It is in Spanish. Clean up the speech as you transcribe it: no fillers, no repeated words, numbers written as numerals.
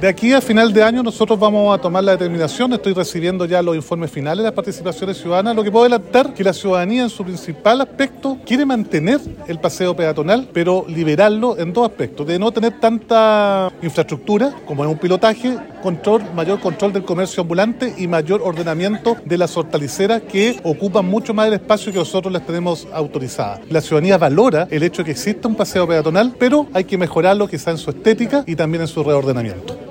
De aquí a final de año nosotros vamos a tomar la determinación, estoy recibiendo ya los informes finales de las participaciones ciudadanas, lo que puedo adelantar que la ciudadanía en su principal aspecto quiere mantener el paseo peatonal, pero liberarlo en dos aspectos, de no tener tanta infraestructura como en un pilotaje, mayor control del comercio ambulante y mayor ordenamiento de las hortaliceras que ocupan mucho más el espacio que nosotros les tenemos autorizadas. La ciudadanía valora el hecho de que exista un paseo peatonal, pero hay que mejorarlo quizá en su estética y también en su reordenamiento.